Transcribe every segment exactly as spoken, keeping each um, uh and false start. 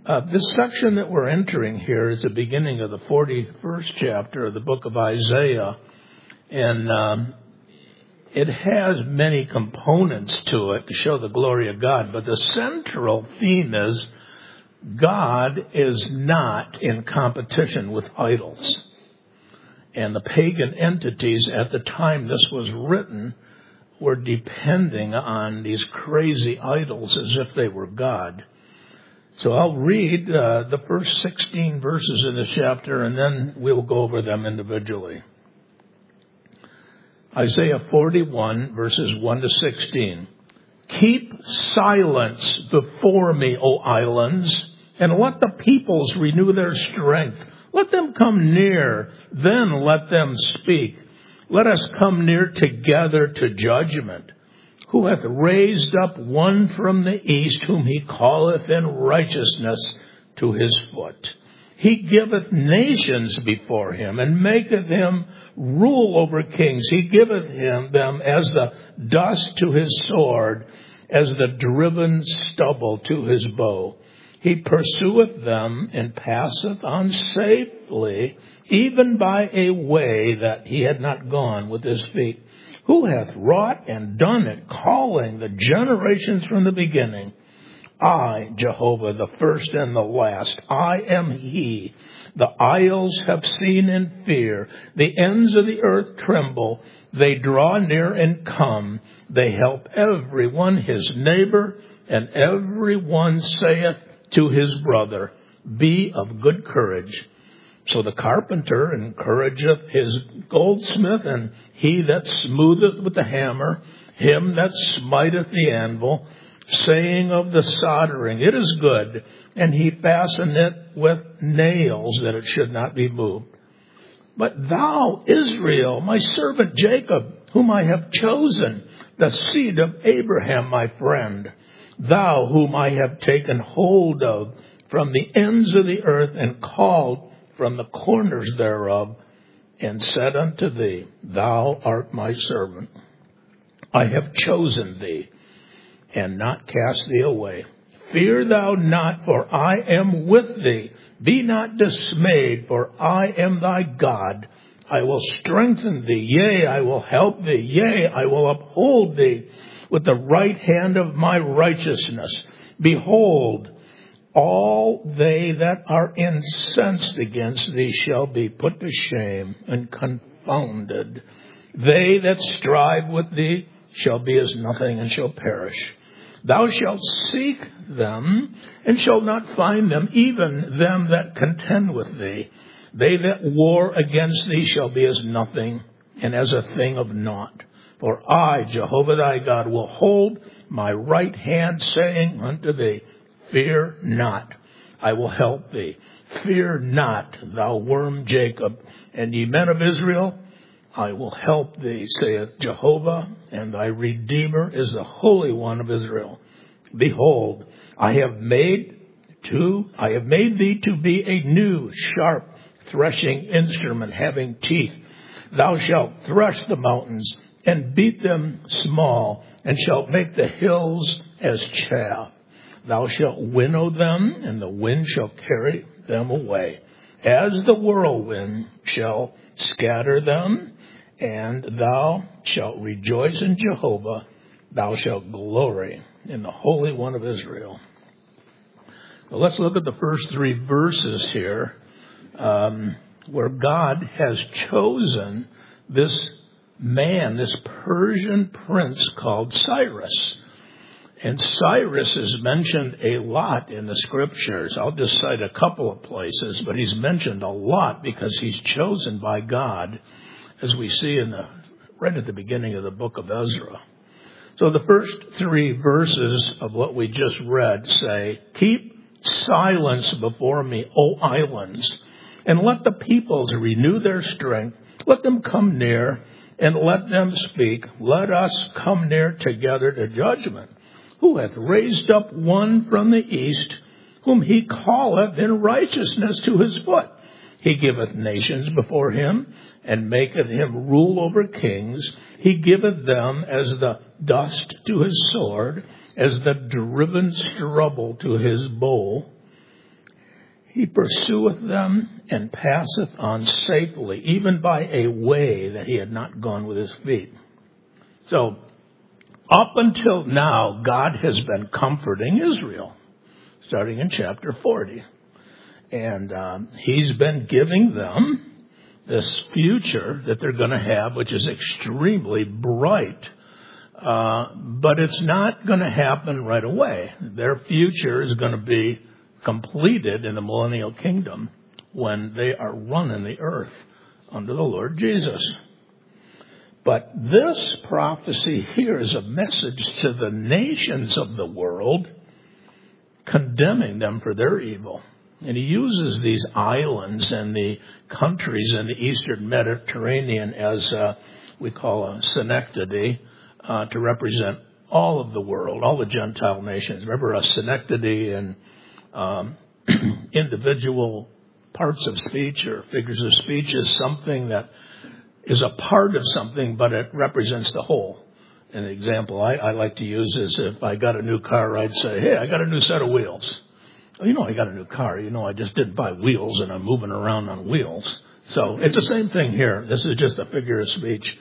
Uh, this section that we're entering here is the beginning of the forty-first chapter of the book of Isaiah. And um, it has many components to it to show the glory of God. But the central theme is God is not in competition with idols. And the pagan entities at the time this was written were depending on these crazy idols as if they were God. So I'll read uh, the first sixteen verses in this chapter, and then we'll go over them individually. Isaiah forty-one, verses one to sixteen. Keep silence before me, O islands, and let the peoples renew their strength. Let them come near, then let them speak. Let us come near together to judgment. Who hath raised up one from the east, whom he calleth in righteousness to his foot. He giveth nations before him, and maketh him rule over kings. He giveth him them as the dust to his sword, as the driven stubble to his bow. He pursueth them, and passeth on safely, even by a way that he had not gone with his feet. Who hath wrought and done it, calling the generations from the beginning? I, Jehovah, the first and the last, I am he. The isles have seen in fear. The ends of the earth tremble. They draw near and come. They help every one his neighbor, and every one saith to his brother, be of good courage. So the carpenter encourageth his goldsmith, and he that smootheth with the hammer, him that smiteth the anvil, saying of the soldering, it is good, and he fastened it with nails, that it should not be moved. But thou, Israel, my servant Jacob, whom I have chosen, the seed of Abraham, my friend, thou whom I have taken hold of from the ends of the earth, and called from the corners thereof, and said unto thee, thou art my servant. I have chosen thee, and not cast thee away. Fear thou not, for I am with thee. Be not dismayed, for I am thy God. I will strengthen thee, yea, I will help thee, yea, I will uphold thee with the right hand of my righteousness. Behold, all they that are incensed against thee shall be put to shame and confounded. They that strive with thee shall be as nothing, and shall perish. Thou shalt seek them, and shalt not find them, even them that contend with thee. They that war against thee shall be as nothing, and as a thing of naught. For I, Jehovah thy God, will hold my right hand, saying unto thee, fear not, I will help thee. Fear not, thou worm Jacob, and ye men of Israel, I will help thee, saith Jehovah, and thy Redeemer is the Holy One of Israel. Behold, I have made to, I have made thee to be a new, sharp, threshing instrument, having teeth. Thou shalt thresh the mountains, and beat them small, and shalt make the hills as chaff. Thou shalt winnow them, and the wind shall carry them away. As the whirlwind shall scatter them, and thou shalt rejoice in Jehovah. Thou shalt glory in the Holy One of Israel. Well, let's look at the first three verses here, um, where God has chosen this man, this Persian prince called Cyrus. And Cyrus is mentioned a lot in the scriptures. I'll just cite a couple of places, but he's mentioned a lot because he's chosen by God, as we see in the right at the beginning of the book of Ezra. So the first three verses of what we just read say, keep silence before me, O islands, and let the peoples renew their strength. Let them come near, and let them speak. Let us come near together to judgment. Who hath raised up one from the east, whom he calleth in righteousness to his foot? He giveth nations before him, and maketh him rule over kings. He giveth them as the dust to his sword, as the driven stubble to his bow. He pursueth them and passeth on safely, even by a way that he had not gone with his feet. So, up until now, God has been comforting Israel, starting in chapter forty. And um, he's been giving them this future that they're going to have, which is extremely bright. Uh, but it's not going to happen right away. Their future is going to be completed in the millennial kingdom when they are running the earth under the Lord Jesus. But this prophecy here is a message to the nations of the world, condemning them for their evil. And he uses these islands and the countries in the eastern Mediterranean as uh, we call a synecdoche uh, to represent all of the world, all the Gentile nations. Remember, a synecdoche and um, individual parts of speech or figures of speech is something that is a part of something, but it represents the whole. An example I, I like to use is if I got a new car, I'd say, hey, I got a new set of wheels. Well, you know I got a new car. You know I just didn't buy wheels and I'm moving around on wheels. So it's the same thing here. This is just a figure of speech.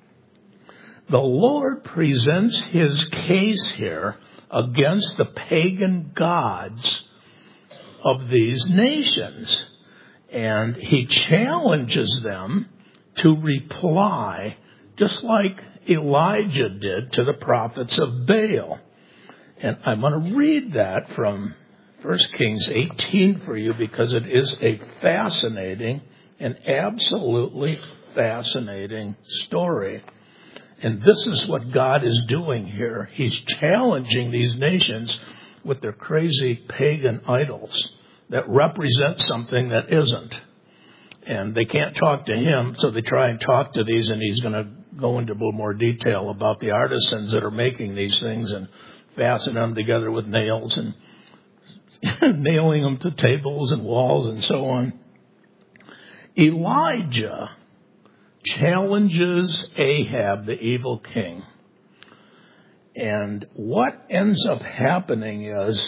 The Lord presents his case here against the pagan gods of these nations. And he challenges them to reply just like Elijah did to the prophets of Baal. And I'm going to read that from First Kings eighteen for you because it is a fascinating and absolutely fascinating story. And this is what God is doing here. He's challenging these nations with their crazy pagan idols that represent something that isn't. And they can't talk to him, so they try and talk to these, and he's going to go into a little more detail about the artisans that are making these things and fastening them together with nails and nailing them to tables and walls and so on. Elijah challenges Ahab, the evil king. And what ends up happening is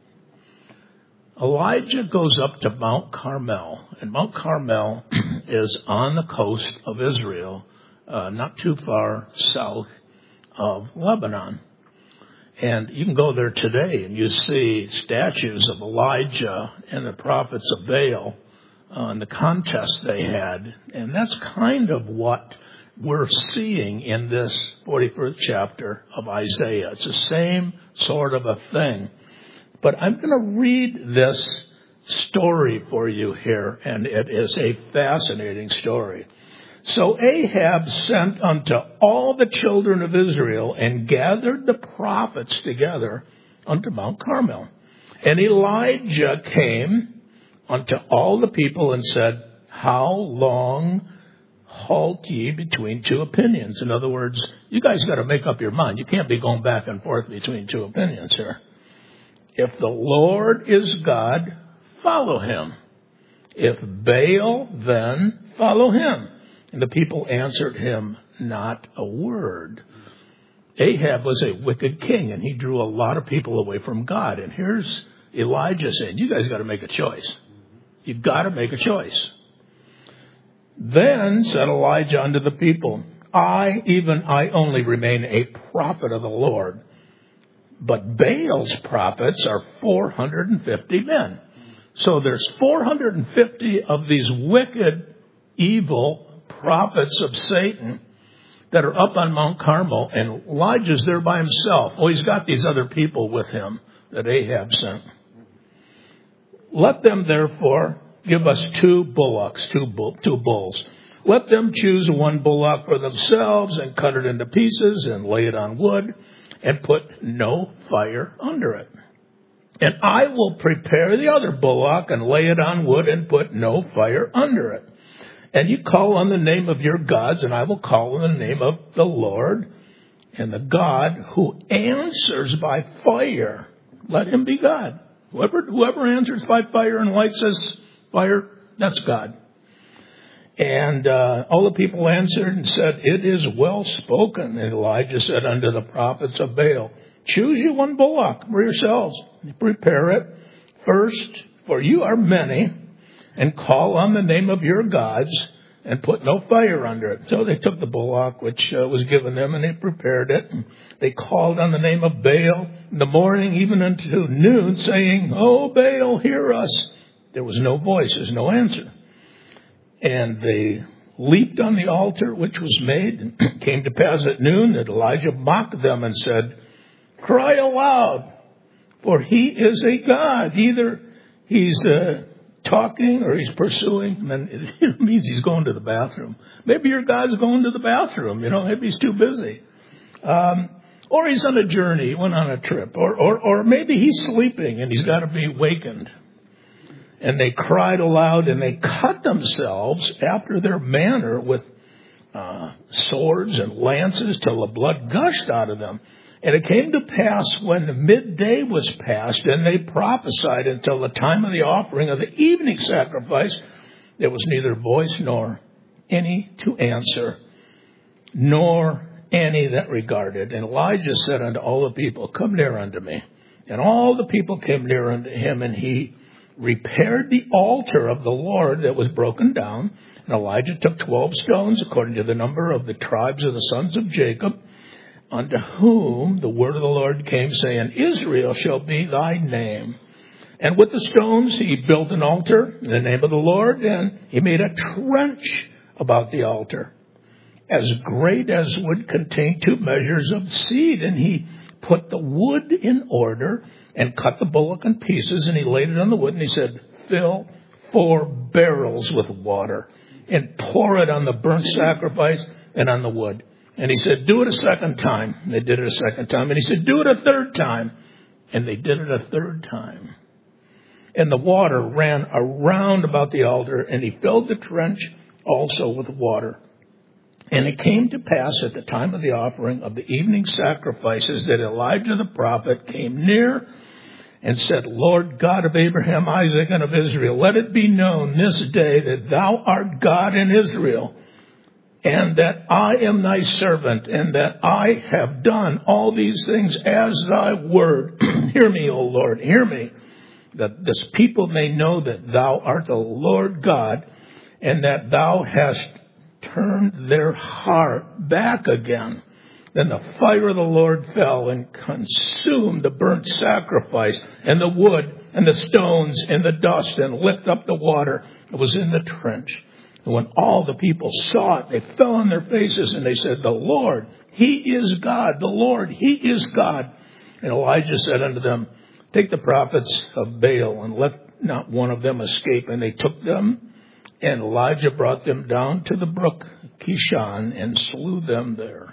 Elijah goes up to Mount Carmel, and Mount Carmel is on the coast of Israel, uh, not too far south of Lebanon. And you can go there today and you see statues of Elijah and the prophets of Baal uh, and the contest they had. And that's kind of what we're seeing in this forty-first chapter of Isaiah. It's the same sort of a thing. But I'm going to read this story for you here, and it is a fascinating story. So Ahab sent unto all the children of Israel and gathered the prophets together unto Mount Carmel. And Elijah came unto all the people and said, how long halt ye between two opinions? In other words, you guys got to make up your mind. You can't be going back and forth between two opinions here. If the Lord is God, follow him. If Baal, then follow him. And the people answered him not a word. Ahab was a wicked king, and he drew a lot of people away from God. And here's Elijah saying, you guys got to make a choice. You've got to make a choice. Then said Elijah unto the people, I, even I only remain a prophet of the Lord. But Baal's prophets are four hundred fifty men. So there's four hundred fifty of these wicked, evil prophets of Satan that are up on Mount Carmel, and Elijah's there by himself. Oh, he's got these other people with him that Ahab sent. Let them therefore give us two bullocks, two, bull, two bulls. Let them choose one bullock for themselves and cut it into pieces and lay it on wood and put no fire under it. And I will prepare the other bullock and lay it on wood and put no fire under it. And you call on the name of your gods, and I will call on the name of the Lord, and the God who answers by fire, let him be God. Whoever, whoever answers by fire and lights us fire, that's God. And uh, all the people answered and said, it is well spoken. And Elijah said unto the prophets of Baal, choose you one bullock for yourselves. Prepare it first For you are many, and call on the name of your gods, and put no fire under it. So they took the bullock which uh, was given them, and they prepared it. And they called on the name of Baal in the morning, even unto noon, saying, "O Baal, hear us." There was no voice, there's no answer. And they leaped on the altar which was made, and it came to pass at noon that Elijah mocked them and said, "Cry aloud, for he is a god." Either he's uh, talking or he's pursuing, and it means he's going to the bathroom. Maybe your God's going to the bathroom, you know, maybe he's too busy. Um, or he's on a journey, he went on a trip. Or, or, or maybe he's sleeping and he's got to be wakened. And they cried aloud, and they cut themselves after their manner with uh, swords and lances till the blood gushed out of them. And it came to pass when the midday was past, and they prophesied until the time of the offering of the evening sacrifice, there was neither voice nor any to answer, nor any that regarded. And Elijah said unto all the people, "Come near unto me." And all the people came near unto him, and he repaired the altar of the Lord that was broken down. And Elijah took twelve stones, according to the number of the tribes of the sons of Jacob, unto whom the word of the Lord came, saying, "Israel shall be thy name." And with the stones he built an altar in the name of the Lord, and he made a trench about the altar, as great as would contain two measures of seed. And he put the wood in order, and cut the bullock in pieces, and he laid it on the wood, and he said, "Fill four barrels with water, and pour it on the burnt sacrifice and on the wood." And he said, "Do it a second time." And they did it a second time. And he said, "Do it a third time." And they did it a third time. And the water ran around about the altar, and he filled the trench also with water. And it came to pass at the time of the offering of the evening sacrifices that Elijah the prophet came near and said, "Lord God of Abraham, Isaac, and of Israel, let it be known this day that thou art God in Israel, and that I am thy servant, and that I have done all these things as thy word. Hear me, O Lord, hear me, that this people may know that thou art the Lord God, and that thou hast turned their heart back again." Then the fire of the Lord fell and consumed the burnt sacrifice and the wood and the stones and the dust, and licked up the water that was in the trench. And when all the people saw it, they fell on their faces, and they said, "The Lord, he is God. The Lord, he is God." And Elijah said unto them, "Take the prophets of Baal, and let not one of them escape." And they took them, and Elijah brought them down to the brook Kishon, and slew them there.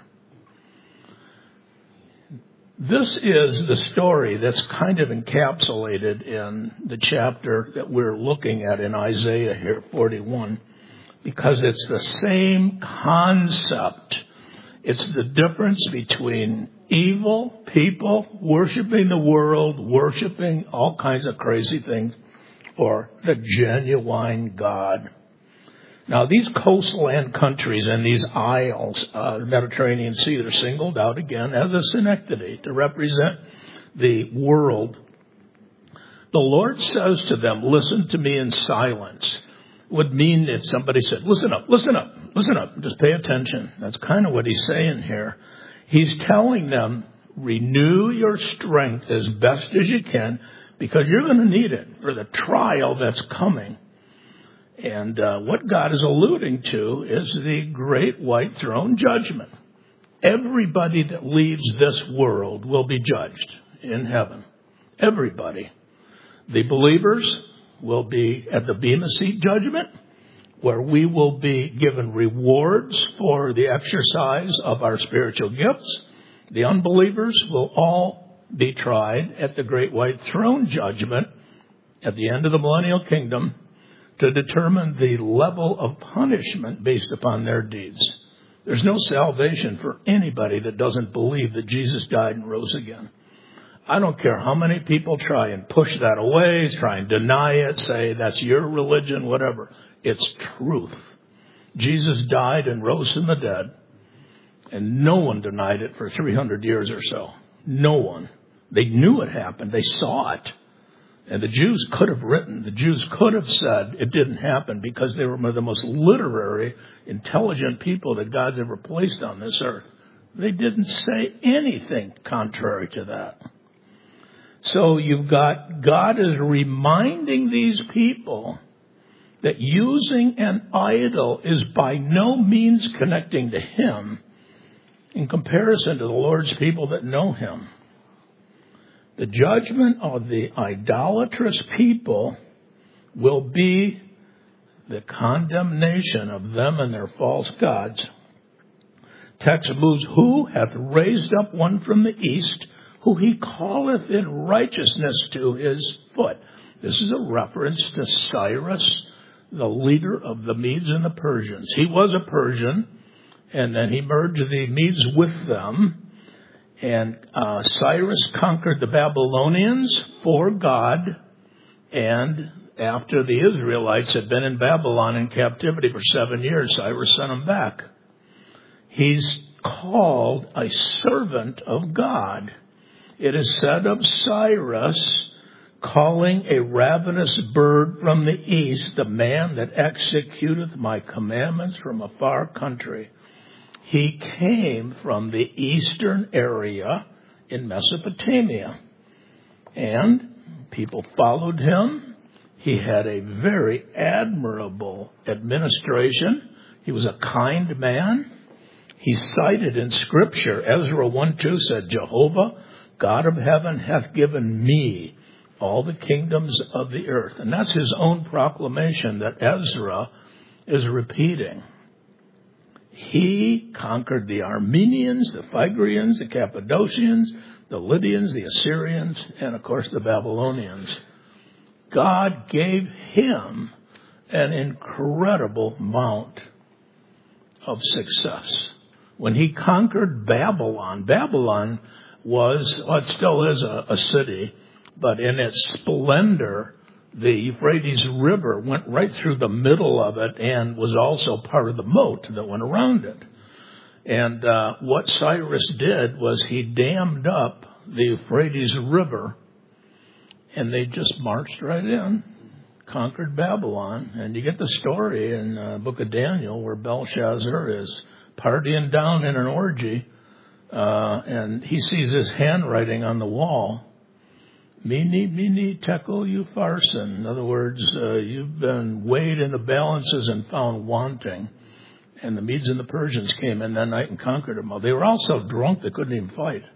This is the story that's kind of encapsulated in the chapter that we're looking at in Isaiah here, forty-one, because it's the same concept. It's the difference between evil people worshiping the world, worshiping all kinds of crazy things, or the genuine God. Now, these coastland countries and these isles, uh, the Mediterranean Sea, they're singled out again as a synecdoche to represent the world. The Lord says to them, "Listen to me in silence." Would mean if somebody said, "Listen up, listen up, listen up, just pay attention." That's kind of what he's saying here. He's telling them, renew your strength as best as you can, because you're going to need it for the trial that's coming. And uh, what God is alluding to is the great white throne judgment. Everybody that leaves this world will be judged in heaven. Everybody. The believers will be at the Bema Seat judgment, where we will be given rewards for the exercise of our spiritual gifts. The unbelievers will all be tried at the great white throne judgment at the end of the millennial kingdom, to determine the level of punishment based upon their deeds. There's no salvation for anybody that doesn't believe that Jesus died and rose again. I don't care how many people try and push that away, try and deny it, say that's your religion, whatever. It's truth. Jesus died and rose from the dead, and no one denied it for three hundred years or so. No one. They knew it happened. They saw it. And the Jews could have written, the Jews could have said it didn't happen because they were the most literary, intelligent people that God's ever placed on this earth. They didn't say anything contrary to that. So you've got, God is reminding these people that using an idol is by no means connecting to Him in comparison to the Lord's people that know Him. The judgment of the idolatrous people will be the condemnation of them and their false gods. Text moves, who hath raised up one from the east, who he calleth in righteousness to his foot. This is a reference to Cyrus, the leader of the Medes and the Persians. He was a Persian, and then he merged the Medes with them. And uh, Cyrus conquered the Babylonians for God, and after the Israelites had been in Babylon in captivity for seven years, Cyrus sent them back. He's called a servant of God. It is said of Cyrus, calling a ravenous bird from the east, the man that executeth my commandments from a far country. He came from the eastern area in Mesopotamia, and people followed him. He had a very admirable administration. He was a kind man. He's cited in Scripture. Ezra one two said, Jehovah, God of heaven, hath given me all the kingdoms of the earth. And that's his own proclamation that Ezra is repeating. He conquered the Armenians, the Phrygians, the Cappadocians, the Lydians, the Assyrians, and, of course, the Babylonians. God gave him an incredible amount of success. When he conquered Babylon, Babylon was, well, it still is a, a city, but in its splendor, the Euphrates River went right through the middle of it and was also part of the moat that went around it. And uh, what Cyrus did was he dammed up the Euphrates River, and they just marched right in, conquered Babylon. And you get the story in the uh, book of Daniel where Belshazzar is partying down in an orgy, uh, and he sees his handwriting on the wall. Mene, mene, tekel upharsin. In other words, uh, you've been weighed in the balances and found wanting. And the Medes and the Persians came in that night and conquered them all. They were all so drunk they couldn't even fight.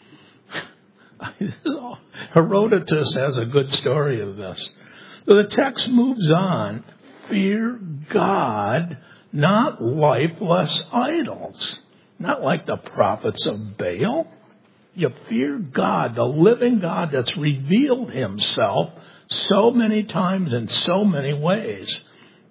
Herodotus has a good story of this. So the text moves on. Fear God, not lifeless idols. Not like the prophets of Baal. You fear God, the living God that's revealed himself so many times in so many ways.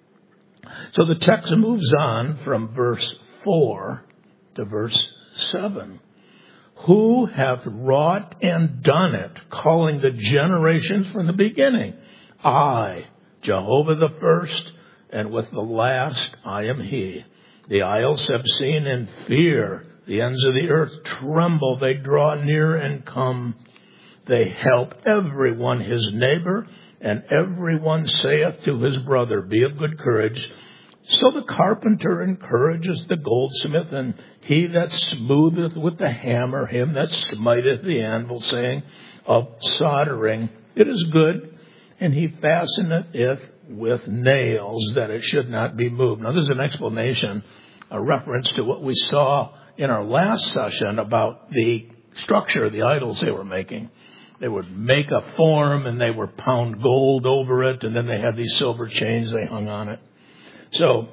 So the text moves on from verse four to verse seven. Who hath wrought and done it, calling the generations from the beginning? I, Jehovah the first, and with the last I am he. The isles have seen in fear. The ends of the earth tremble. They draw near and come. They help everyone his neighbor, and everyone saith to his brother, be of good courage. So the carpenter encourages the goldsmith, and he that smootheth with the hammer him that smiteth the anvil, saying of soldering, it is good, and he fasteneth it with nails, that it should not be moved. Now, this is an explanation, a reference to what we saw in our last session about the structure of the idols they were making. They would make a form, and they would pound gold over it, and then they had these silver chains they hung on it. So,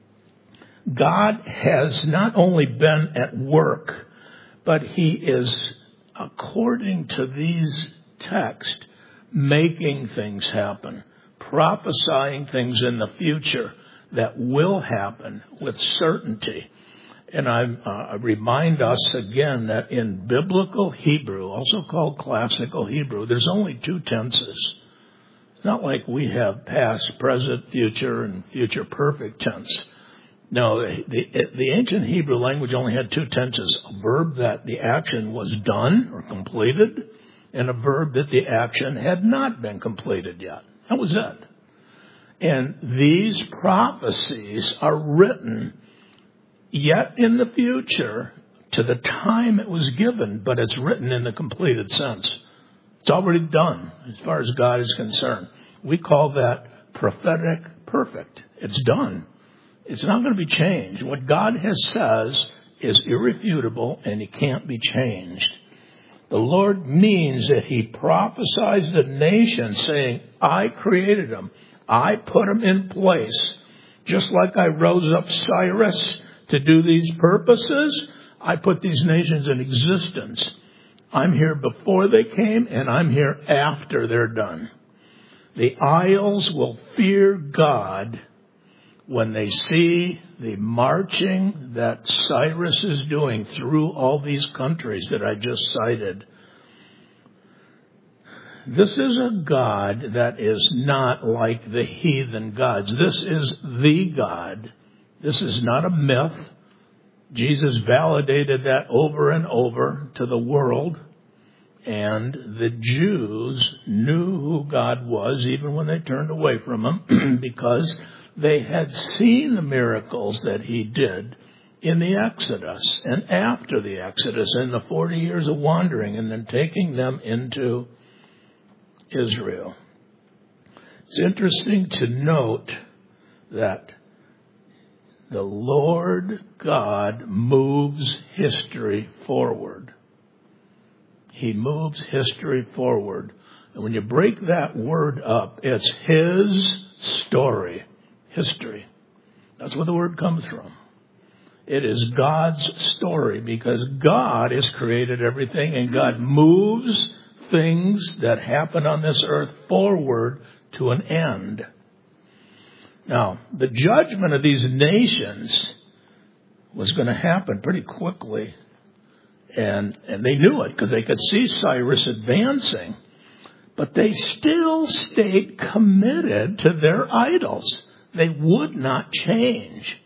God has not only been at work, but he is, according to these texts, making things happen, prophesying things in the future that will happen with certainty. And I uh, remind us again that in biblical Hebrew, also called classical Hebrew, there's only two tenses. It's not like we have past, present, future, and future perfect tense. No, the, the, the ancient Hebrew language only had two tenses. A verb that the action was done or completed, and a verb that the action had not been completed yet. That was it. And these prophecies are written yet in the future to the time it was given, but it's written in the completed sense. It's already done as far as God is concerned. We call that prophetic perfect. It's done. It's not going to be changed. What God has says is irrefutable, and it can't be changed. The Lord means that he prophesies the nation saying, I created them. I put them in place. Just like I rose up Cyrus to do these purposes, I put these nations in existence. I'm here before they came, and I'm here after they're done. The isles will fear God when they see the marching that Cyrus is doing through all these countries that I just cited. This is a God that is not like the heathen gods. This is the God. This is not a myth. Jesus validated that over and over to the world. And the Jews knew who God was even when they turned away from him because they had seen the miracles that he did in the Exodus and after the Exodus in the forty years of wandering and then taking them into Israel. It's interesting to note that the Lord God moves history forward. He moves history forward. And when you break that word up, it's his story. History. That's where the word comes from. It is God's story because God has created everything and God moves things that happen on this earth forward to an end. Now, the judgment of these nations was going to happen pretty quickly. And, and they knew it because they could see Cyrus advancing. But they still stayed committed to their idols. They would not change.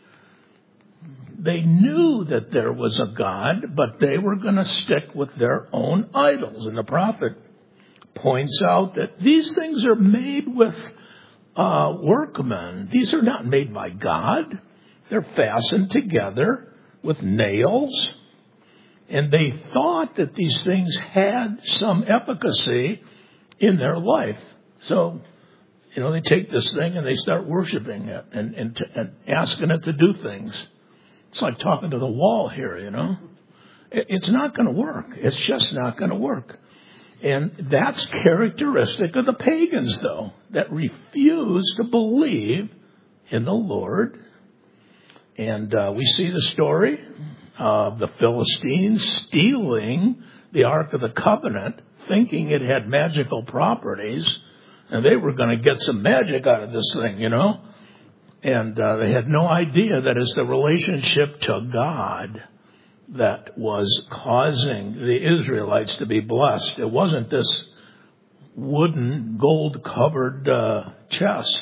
They knew that there was a God, but they were going to stick with their own idols. And the prophet points out that these things are made with uh, workmen. These are not made by God. They're fastened together with nails. And they thought that these things had some efficacy in their life. So, you know, they take this thing and they start worshiping it and, and, to, and asking it to do things. It's like talking to the wall here, you know. It, it's not going to work. It's just not going to work. And that's characteristic of the pagans, though, that refuse to believe in the Lord. And uh, we see the story of the Philistines stealing the Ark of the Covenant, thinking it had magical properties. And they were going to get some magic out of this thing, you know. And uh, they had no idea that it's the relationship to God that was causing the Israelites to be blessed. It wasn't this wooden, gold-covered uh, chest.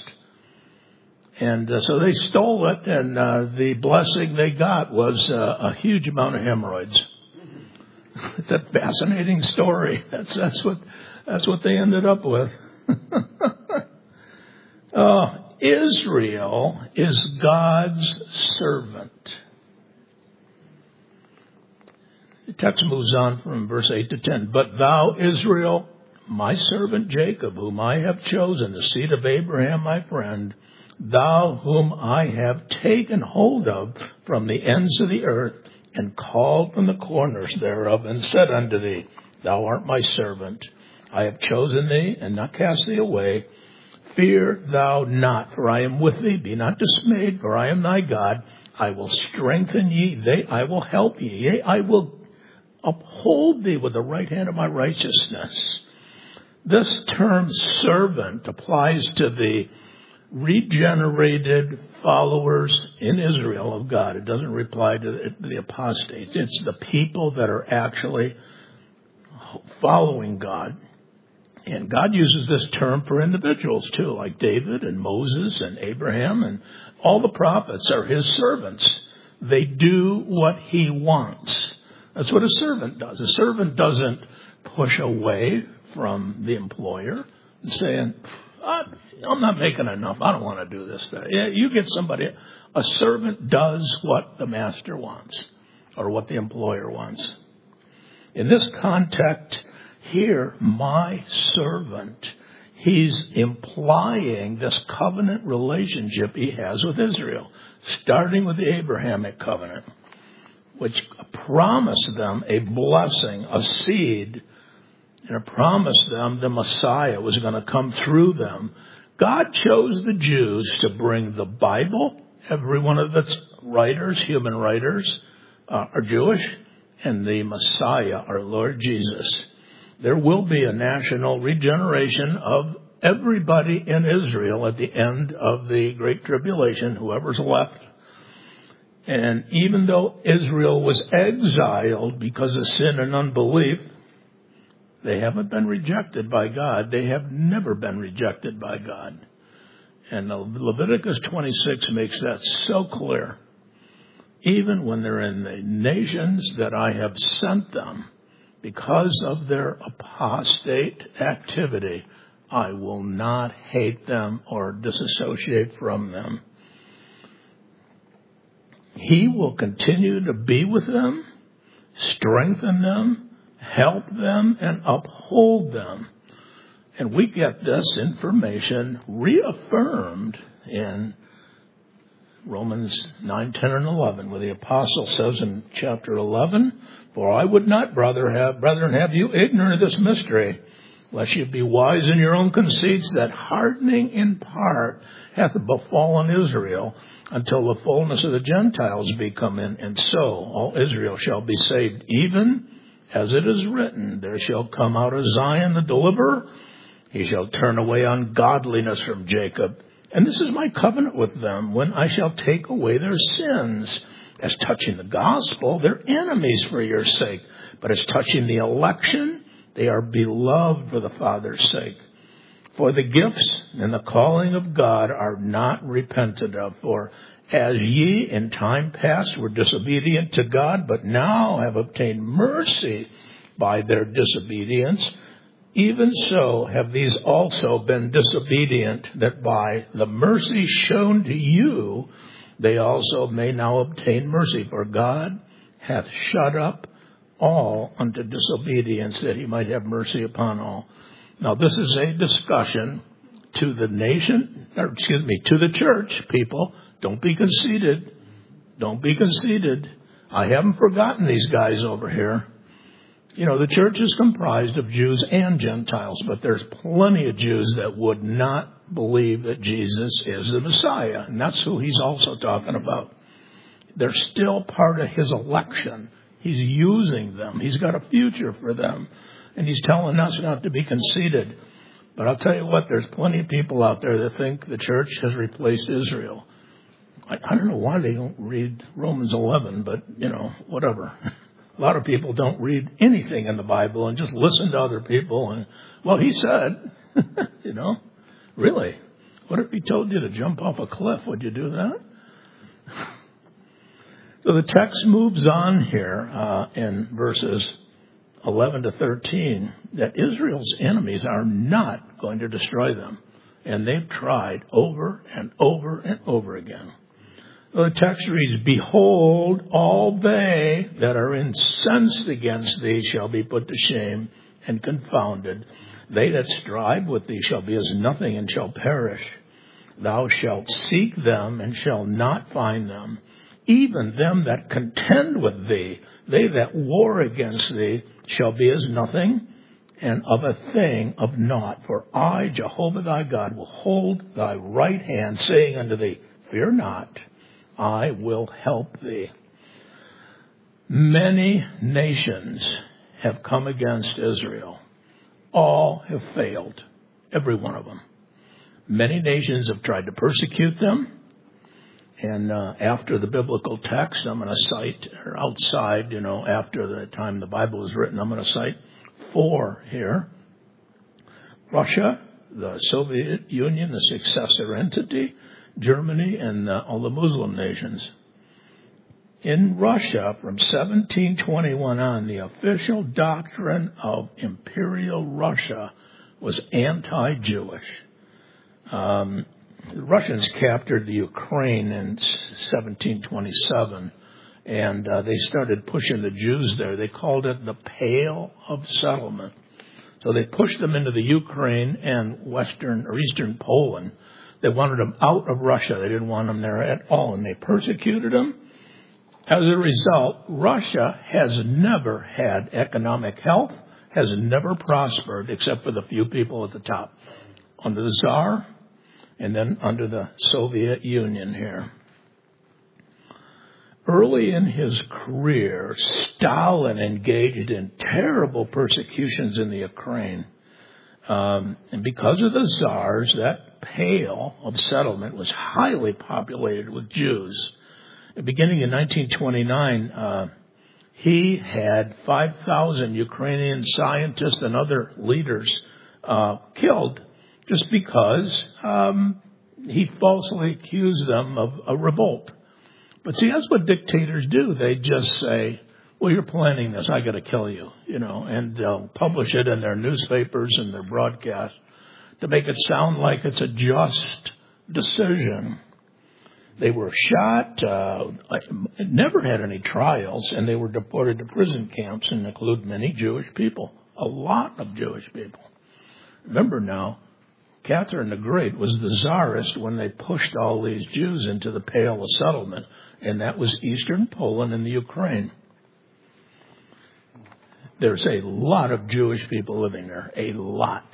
And uh, so they stole it, and uh, the blessing they got was uh, a huge amount of hemorrhoids. It's a fascinating story. That's that's what that's what they ended up with. uh, Israel is God's servant. The text moves on from verse eight to ten. But thou, Israel, my servant Jacob, whom I have chosen, the seed of Abraham, my friend, thou whom I have taken hold of from the ends of the earth, and called from the corners thereof, and said unto thee, thou art my servant. I have chosen thee, and not cast thee away. Fear thou not, for I am with thee. Be not dismayed, for I am thy God. I will strengthen ye, they, I will help ye. Yea, I will uphold thee with the right hand of my righteousness. This term servant applies to the regenerated followers in Israel of God. It doesn't apply to the apostates. It's the people that are actually following God. And God uses this term for individuals too, like David and Moses and Abraham, and all the prophets are his servants. They do what he wants. That's what a servant does. A servant doesn't push away from the employer and saying, I'm not making enough. I don't want to do this. You get somebody. A servant does what the master wants or what the employer wants. In this context here, my servant, he's implying this covenant relationship he has with Israel, starting with the Abrahamic covenant, which promised them a blessing, a seed, and it promised them the Messiah was going to come through them. God chose the Jews to bring the Bible. Every one of its writers, human writers, uh, are Jewish, and the Messiah, our Lord Jesus. There will be a national regeneration of everybody in Israel at the end of the Great Tribulation, whoever's left. And even though Israel was exiled because of sin and unbelief, they haven't been rejected by God. They have never been rejected by God. And Leviticus twenty-six makes that so clear. Even when they're in the nations that I have sent them, because of their apostate activity, I will not hate them or disassociate from them. He will continue to be with them, strengthen them, help them, and uphold them. And we get this information reaffirmed in Romans nine, ten, and eleven, where the apostle says in chapter eleven, for I would not, brother, have, brethren, have you ignorant of this mystery, lest you be wise in your own conceits, that hardening in part hath befallen Israel, until the fullness of the Gentiles be come in, and so all Israel shall be saved. Even as it is written, there shall come out of Zion the deliverer, he shall turn away ungodliness from Jacob. And this is my covenant with them, when I shall take away their sins. As touching the gospel, they're enemies for your sake. But as touching the election, they are beloved for the Father's sake. For the gifts and the calling of God are not repented of. For as ye in time past were disobedient to God, but now have obtained mercy by their disobedience, even so have these also been disobedient, that by the mercy shown to you, they also may now obtain mercy. For God hath shut up all unto disobedience, that he might have mercy upon all. Now, this is a discussion to the nation, or excuse me, to the church people. Don't be conceited. Don't be conceited. I haven't forgotten these guys over here. You know, the church is comprised of Jews and Gentiles, but there's plenty of Jews that would not believe that Jesus is the Messiah. And that's who he's also talking about. They're still part of his election. He's using them. He's got a future for them. And he's telling us not to be conceited. But I'll tell you what, there's plenty of people out there that think the church has replaced Israel. I, I don't know why they don't read Romans eleven, but, you know, whatever. A lot of people don't read anything in the Bible and just listen to other people. And, well, he said, you know, really, what if he told you to jump off a cliff? Would you do that? So the text moves on here uh, in verses eleven to thirteen, that Israel's enemies are not going to destroy them. And they've tried over and over and over again. The text reads, behold, all they that are incensed against thee shall be put to shame and confounded. They that strive with thee shall be as nothing and shall perish. Thou shalt seek them and shall not find them. Even them that contend with thee, they that war against thee, shall be as nothing and of a thing of naught. For I, Jehovah thy God, will hold thy right hand, saying unto thee, fear not. I will help thee. Many nations have come against Israel. All have failed. Every one of them. Many nations have tried to persecute them. And uh, after the biblical text, I'm going to cite, or outside, you know, after the time the Bible was written, I'm going to cite four here. Russia, the Soviet Union, the successor entity, Germany, and uh, all the Muslim nations. In Russia, from seventeen twenty-one on, the official doctrine of Imperial Russia was anti-Jewish. Um, the Russians captured the Ukraine in seventeen twenty-seven, and uh, they started pushing the Jews there. They called it the Pale of Settlement. So they pushed them into the Ukraine and western or eastern Poland. They wanted them out of Russia. They didn't want them there at all, and they persecuted them. As a result, Russia has never had economic health, has never prospered, except for the few people at the top, under the Tsar and then under the Soviet Union here. Early in his career, Stalin engaged in terrible persecutions in the Ukraine. Um, and because of the Tsars, that Pale of Settlement was highly populated with Jews. Beginning in nineteen twenty-nine, uh, he had five thousand Ukrainian scientists and other leaders uh, killed just because um, he falsely accused them of a revolt. But see, that's what dictators do. They just say, well, you're planning this, I got to kill you, you know, and they'll publish it in their newspapers and their broadcasts to make it sound like it's a just decision. They were shot, uh, never had any trials, and they were deported to prison camps and include many Jewish people, a lot of Jewish people. Remember now, Catherine the Great was the czarist when they pushed all these Jews into the Pale of Settlement, and that was eastern Poland and the Ukraine. There's a lot of Jewish people living there, a lot.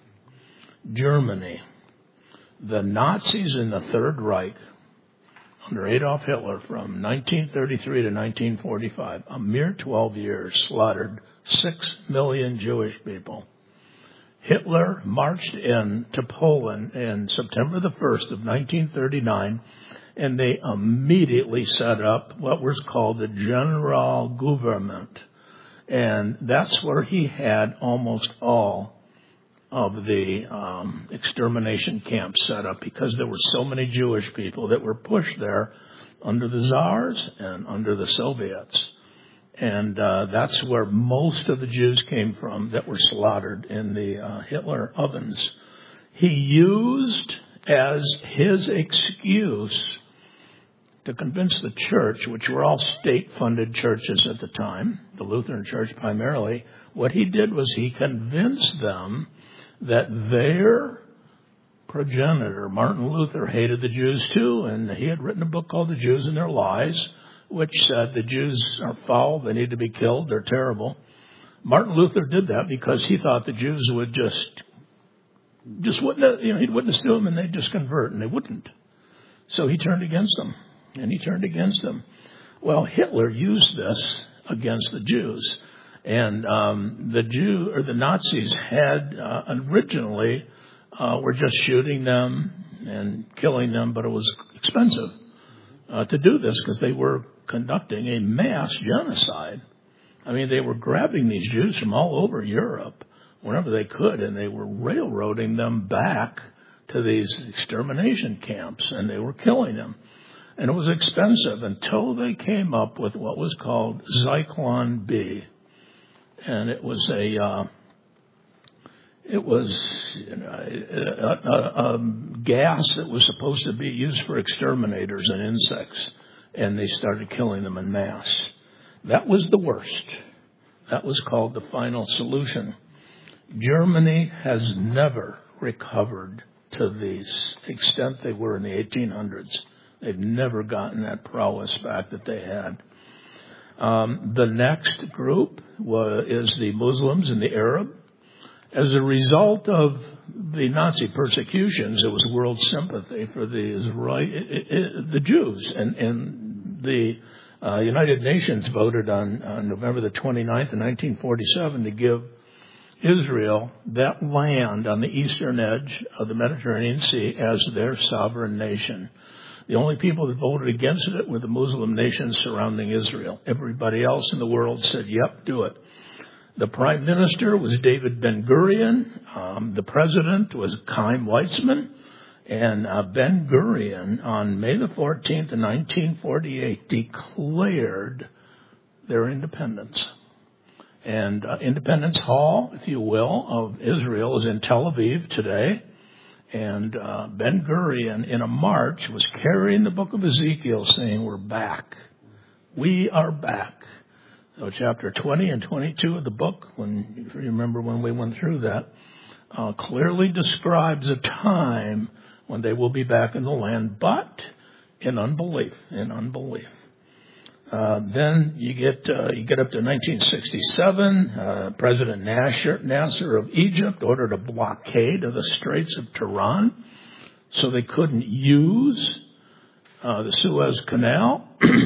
Germany, the Nazis in the Third Reich, under Adolf Hitler from nineteen thirty-three to nineteen forty-five, a mere twelve years, slaughtered six million Jewish people. Hitler marched into Poland in September the first of nineteen thirty-nine, and they immediately set up what was called the General Government. And that's where he had almost all of the um, extermination camps set up because there were so many Jewish people that were pushed there under the Tsars and under the Soviets. And uh, that's where most of the Jews came from that were slaughtered in the uh, Hitler ovens. He used as his excuse to convince the church, which were all state-funded churches at the time, the Lutheran Church primarily, what he did was he convinced them that their progenitor, Martin Luther, hated the Jews too, and he had written a book called The Jews and Their Lies, which said the Jews are foul, they need to be killed, they're terrible. Martin Luther did that because he thought the Jews would just, just wouldn't, you know, he'd witness to them and they'd just convert, and they wouldn't. So he turned against them, and he turned against them. Well, Hitler used this against the Jews. And um, the Jew or the Nazis had uh, originally uh, were just shooting them and killing them, but it was expensive uh, to do this because they were conducting a mass genocide. I mean, they were grabbing these Jews from all over Europe whenever they could, and they were railroading them back to these extermination camps, and they were killing them. And it was expensive until they came up with what was called Zyklon B. And it was a, uh, it was you know, a, a, a gas that was supposed to be used for exterminators and insects, and they started killing them en masse. That was the worst. That was called the final solution. Germany has never recovered to the extent they were in the eighteen hundreds. They've never gotten that prowess back that they had. Um, the next group was, is the Muslims and the Arab. As a result of the Nazi persecutions, there was world sympathy for the Israel, the Jews, and, and the uh, United Nations voted on, on November the twenty-ninth of nineteen forty-seven to give Israel that land on the eastern edge of the Mediterranean Sea as their sovereign nation. The only people that voted against it were the Muslim nations surrounding Israel. Everybody else in the world said, yep, do it. The prime minister was David Ben-Gurion. Um, the president was Chaim Weizmann. And uh, Ben Gurion, on May the fourteenth, nineteen forty-eight, declared their independence. And uh, Independence Hall, if you will, of Israel is in Tel Aviv today. And uh, Ben Gurion, in a march, was carrying the book of Ezekiel, saying, we're back. We are back. So chapter twenty and twenty-two of the book, when if you remember when we went through that, uh, clearly describes a time when they will be back in the land, but in unbelief, in unbelief. Uh, then you get uh, you get up to nineteen sixty-seven. Uh, President Nasser, Nasser of Egypt ordered a blockade of the Straits of Tiran, so they couldn't use uh, the Suez Canal,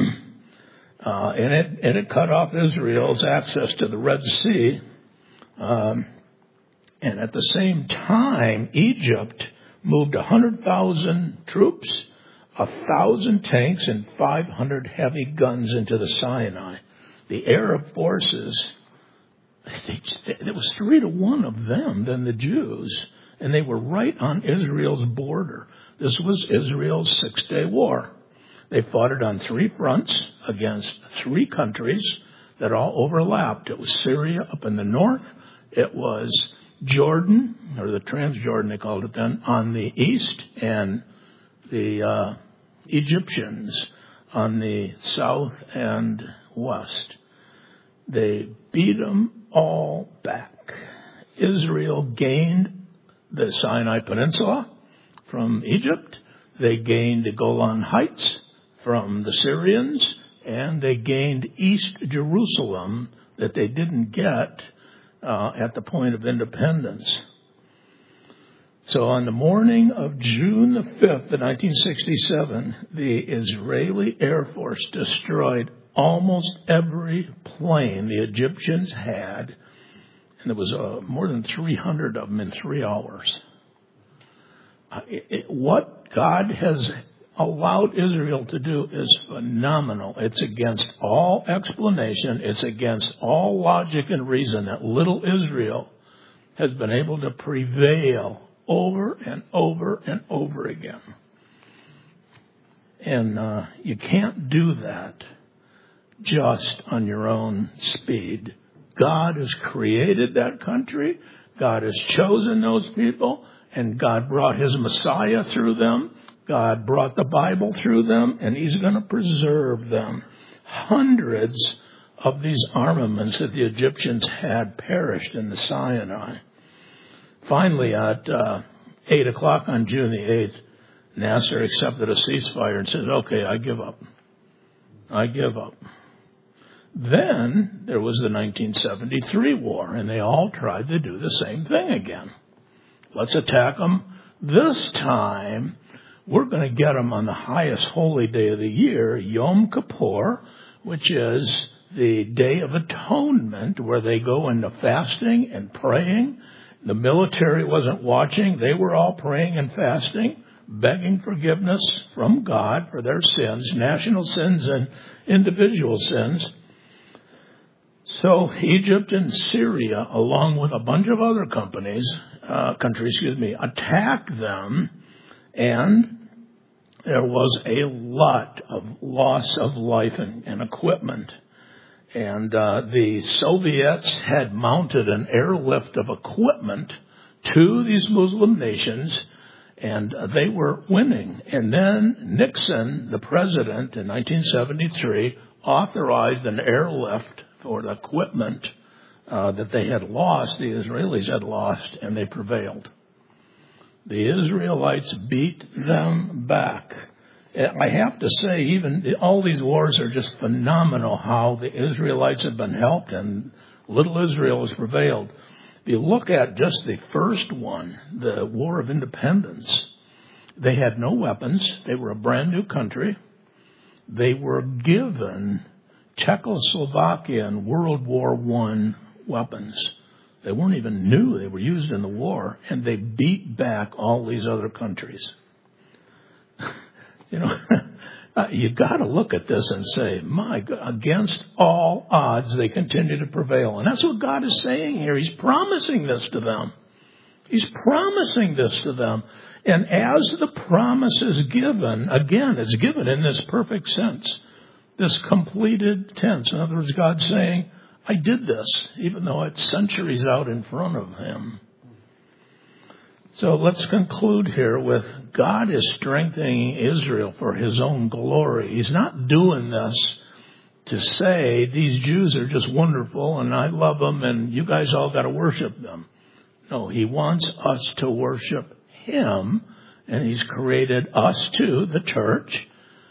uh, and it and it cut off Israel's access to the Red Sea. Um, and at the same time, Egypt moved one hundred thousand troops, one thousand tanks, and five hundred heavy guns into the Sinai. The Arab forces, they, there was three to one of them than the Jews, and they were right on Israel's border. This was Israel's six-day war. They fought it on three fronts against three countries that all overlapped. It was Syria up in the north. It was Jordan, or the Transjordan they called it then, on the east, and the uh, Egyptians on the south and west. They beat them all back. Israel gained the Sinai Peninsula from Egypt. They gained the Golan Heights from the Syrians, and they gained East Jerusalem that they didn't get uh, at the point of independence. So on the morning of June the fifth of nineteen sixty-seven, the Israeli Air Force destroyed almost every plane the Egyptians had, and there was uh, more than three hundred of them in three hours. Uh, it, it, what God has allowed Israel to do is phenomenal. It's against all explanation. It's against all logic and reason that little Israel has been able to prevail over and over and over again. And uh, you can't do that just on your own speed. God has created that country. God has chosen those people. And God brought his Messiah through them. God brought the Bible through them. And he's going to preserve them. Hundreds of these armaments that the Egyptians had perished in the Sinai. Finally, at uh, eight o'clock on June the eighth, Nasser accepted a ceasefire and said, okay, I give up. I give up. Then there was the nineteen seventy-three war, and they all tried to do the same thing again. Let's attack them. This time, we're going to get them on the highest holy day of the year, Yom Kippur, which is the Day of Atonement, where they go into fasting and praying. The military wasn't watching. They were all praying and fasting, begging forgiveness from God for their sins, national sins and individual sins. So Egypt and Syria, along with a bunch of other companies, uh, countries, excuse me, attacked them, and there was a lot of loss of life and, and equipment. And uh, the Soviets had mounted an airlift of equipment to these Muslim nations, and uh, they were winning. And then Nixon, the president, in nineteen seventy-three, authorized an airlift for the equipment uh, that they had lost, the Israelis had lost, and they prevailed. The Israelites beat them back. I have to say, even all these wars are just phenomenal how the Israelites have been helped and little Israel has prevailed. If you look at just the first one, the War of Independence, they had no weapons. They were a brand new country. They were given Czechoslovakia and World War One weapons. They weren't even new. They were used in the war, and they beat back all these other countries. You know, you got to look at this and say, my God, against all odds, they continue to prevail. And that's what God is saying here. He's promising this to them. He's promising this to them. And as the promise is given, again, it's given in this perfect sense, this completed tense. In other words, God's saying, I did this, even though it's centuries out in front of him. So let's conclude here with God is strengthening Israel for his own glory. He's not doing this to say these Jews are just wonderful and I love them and you guys all got to worship them. No, he wants us to worship him, and he's created us too, the church,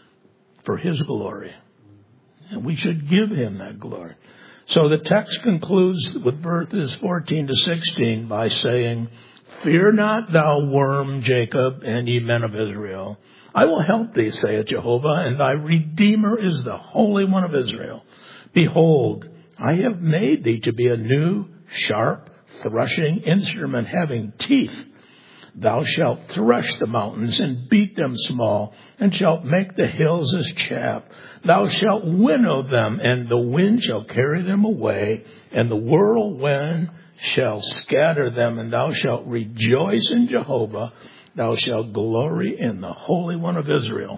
for his glory. And we should give him that glory. So the text concludes with verses fourteen to sixteen by saying, Fear not, thou worm Jacob, and ye men of Israel. I will help thee, saith Jehovah, and thy Redeemer is the Holy One of Israel. Behold, I have made thee to be a new, sharp, threshing instrument having teeth. Thou shalt thresh the mountains and beat them small, and shalt make the hills as chaff. Thou shalt winnow them, and the wind shall carry them away, and the whirlwind shall scatter them, and thou shalt rejoice in Jehovah. Thou shalt glory in the Holy One of Israel.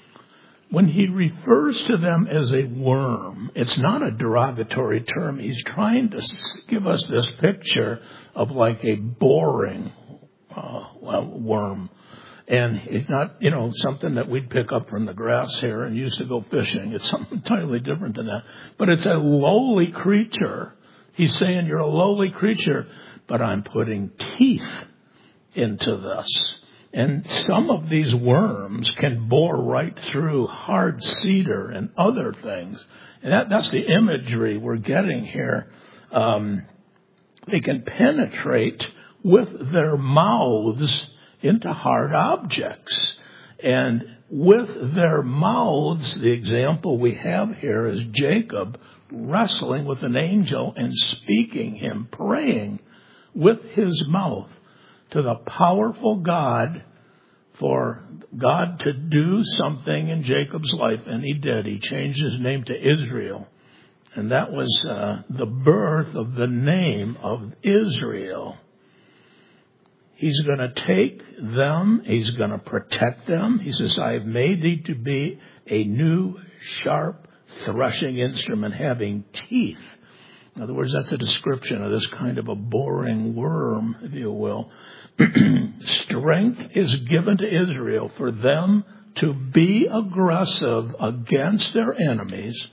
When he refers to them as a worm, it's not a derogatory term. He's trying to give us this picture of like a boring uh, worm. And it's not, you know, something that we'd pick up from the grass here and used to go fishing. It's something entirely different than that. But it's a lowly creature. He's saying you're a lowly creature, but I'm putting teeth into this. And some of these worms can bore right through hard cedar and other things. And that, that's the imagery we're getting here. Um, they can penetrate with their mouths into hard objects. And with their mouths, the example we have here is Jacob wrestling with an angel and speaking him, praying with his mouth to the powerful God for God to do something in Jacob's life. And he did. He changed his name to Israel. And that was uh, the birth of the name of Israel. He's going to take them. He's going to protect them. He says, I have made thee to be a new, sharp, threshing instrument having teeth. In other words, that's a description of this kind of a boring worm, if you will. Strength is given to Israel for them to be aggressive against their enemies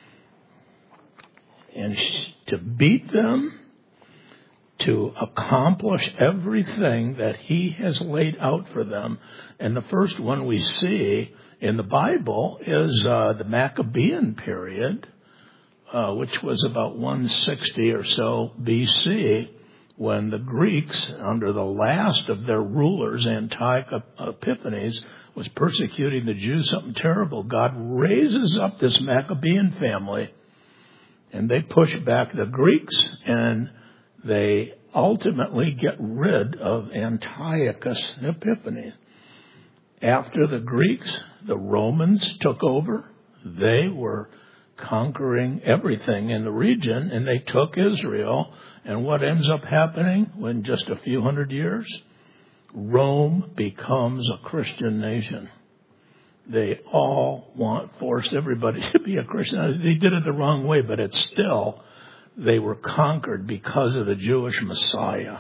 and to beat them, to accomplish everything that he has laid out for them. And the first one we see in the Bible is uh, the Maccabean period, uh, which was about one sixty or so B C, when the Greeks, under the last of their rulers, Antiochus Epiphanes, was persecuting the Jews, something terrible. God raises up this Maccabean family, and they push back the Greeks, and they ultimately get rid of Antiochus Epiphanes. After the Greeks, the Romans took over. They were conquering everything in the region, and they took Israel. And what ends up happening when just a few hundred years? Rome becomes a Christian nation. They all want, forced everybody to be a Christian. They did it the wrong way, but it's still, they were conquered because of the Jewish Messiah.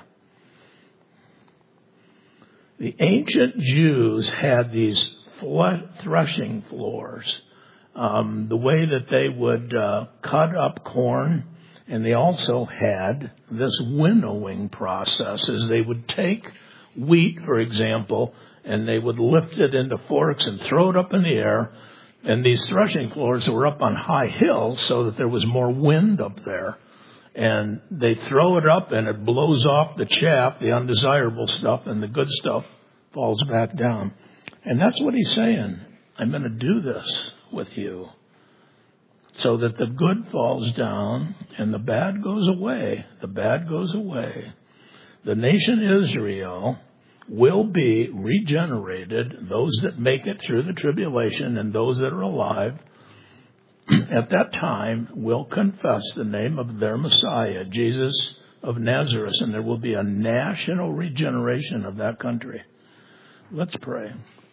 The ancient Jews had these threshing floors, um, the way that they would uh, cut up corn. And they also had this winnowing process, as they would take wheat, for example, and they would lift it into forks and throw it up in the air. And these threshing floors were up on high hills so that there was more wind up there. And they throw it up and it blows off the chaff, the undesirable stuff, and the good stuff falls back down. And that's what he's saying. I'm going to do this with you, so that the good falls down and the bad goes away. The bad goes away. The nation Israel will be regenerated, those that make it through the tribulation and those that are alive, at that time will confess the name of their Messiah, Jesus of Nazareth, and there will be a national regeneration of that country. Let's pray.